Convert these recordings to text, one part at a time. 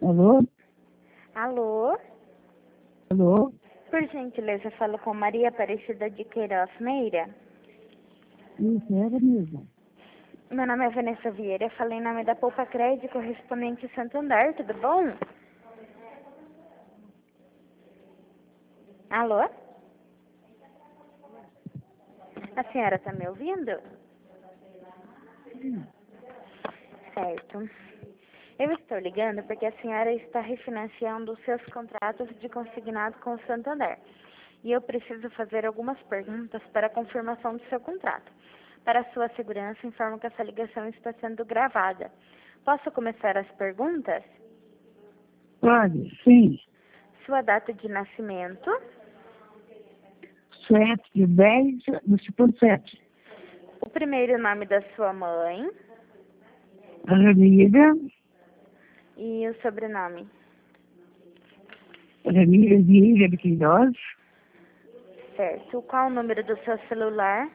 Alô? Alô? Alô? Por gentileza, falo com Maria Aparecida de Queiroz Meira. Isso, era mesmo. Meu nome é Vanessa Vieira, eu falei em nome da Poupa Crédito, correspondente Santander, tudo bom? Alô? A senhora está me ouvindo? Certo. Eu estou ligando porque a senhora está refinanciando os seus contratos de consignado com o Santander. E eu preciso fazer algumas perguntas para a confirmação do seu contrato. Para sua segurança, informo que essa ligação está sendo gravada. Posso começar as perguntas? Pode, sim. Sua data de nascimento, 7/10 do segundo 7. o primeiro nome da sua mãe Ramília e o sobrenome. Vieira de Queiroz, Certo. Qual o número do seu celular?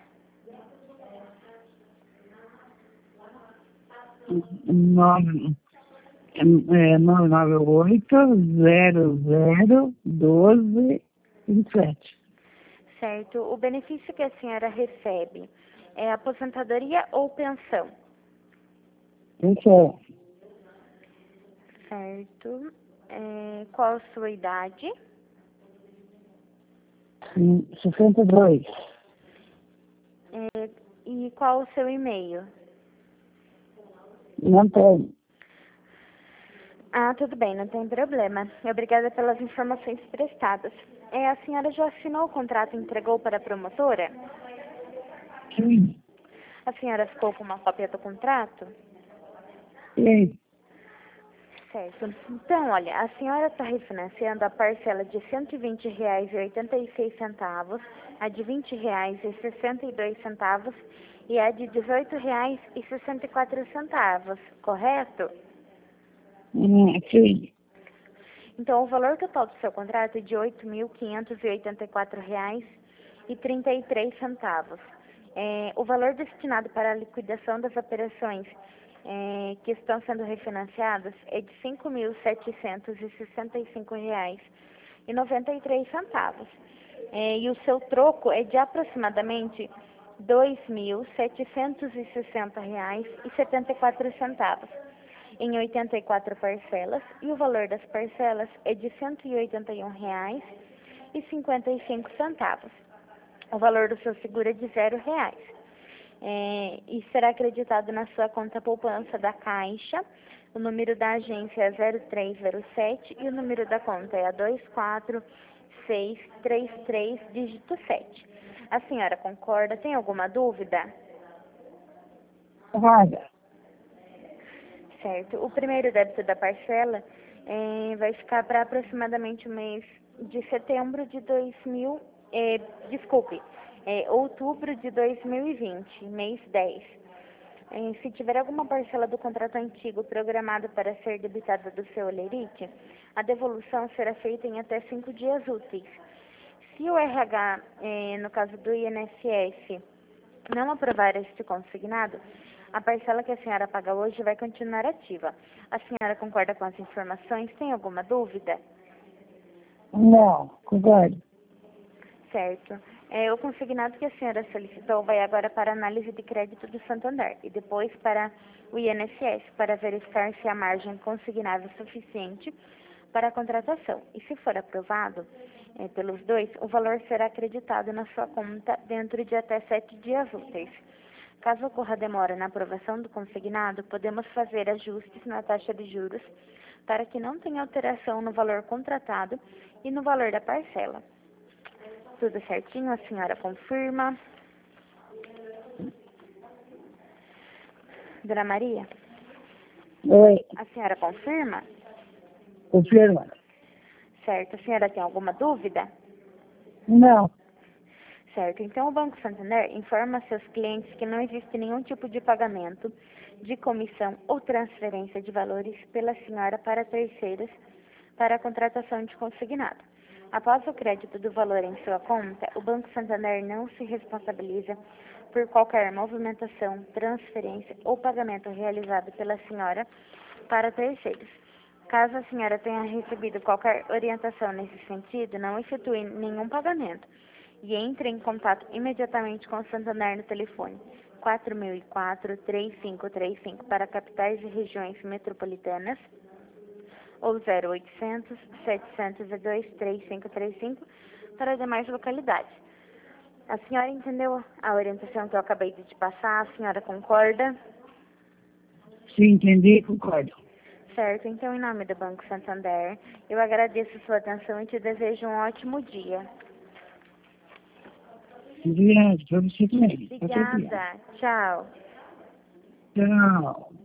998-00-12-27. Certo. O benefício que a senhora recebe é aposentadoria ou pensão? Então, Certo. Qual a sua idade? 62. E qual o seu e-mail? Não tem. Ah, tudo bem, não tem problema. Obrigada pelas informações prestadas. A senhora já assinou o contrato e entregou para a promotora? Sim. A senhora ficou com uma cópia do contrato? Tem. Certo. Então, olha, a senhora está refinanciando a parcela de R$ 120,86, a de R$ 20,62 e a de R$ 18,64, correto? Sim. Então, o valor total do seu contrato é de R$ 8.584,33. O valor destinado para a liquidação das operações que estão sendo refinanciadas é de R$ 5.765,93. E o seu troco é de aproximadamente R$ 2.760,74 em 84 parcelas, e o valor das parcelas é de R$ 181,55. O valor do seu seguro é de R$ 0. E será acreditado na sua conta poupança da Caixa. O número da agência é 0307 e o número da conta é a 24633, dígito 7. A senhora concorda? Tem alguma dúvida? Vaga. Certo. O primeiro débito da parcela vai ficar para aproximadamente o mês de setembro de outubro de 2020, mês 10. Se tiver alguma parcela do contrato antigo programada para ser debitada do seu holerite, a devolução será feita em até 5 dias úteis. Se o RH, no caso do INSS, não aprovar este consignado, a parcela que a senhora paga hoje vai continuar ativa. A senhora concorda com as informações? Tem alguma dúvida? Não, concordo. Certo. O consignado que a senhora solicitou vai agora para a análise de crédito do Santander e depois para o INSS para verificar se a margem consignável é suficiente para a contratação. E se for aprovado pelos dois, o valor será acreditado na sua conta dentro de até 7 dias úteis. Caso ocorra demora na aprovação do consignado, podemos fazer ajustes na taxa de juros para que não tenha alteração no valor contratado e no valor da parcela. Tudo certinho? A senhora confirma? Dona Maria, Oi, a senhora confirma? confirma. Certo. A senhora tem alguma dúvida? Não. Certo. Então, o Banco Santander informa a seus clientes que não existe nenhum tipo de pagamento de comissão ou transferência de valores pela senhora para terceiros para a contratação de consignado. Após o crédito do valor em sua conta, o Banco Santander não se responsabiliza por qualquer movimentação, transferência ou pagamento realizado pela senhora para terceiros. Caso a senhora tenha recebido qualquer orientação nesse sentido, não efetue nenhum pagamento e entre em contato imediatamente com o Santander no telefone 4004-3535 para capitais e regiões metropolitanas ou 0800-702-3535 para demais localidades. A senhora entendeu a orientação que eu acabei de te passar? A senhora concorda? Se entender, concordo. Certo, então em nome do Banco Santander, eu agradeço sua atenção e te desejo um ótimo dia. Obrigado, para você também. Obrigada, tchau. Tchau.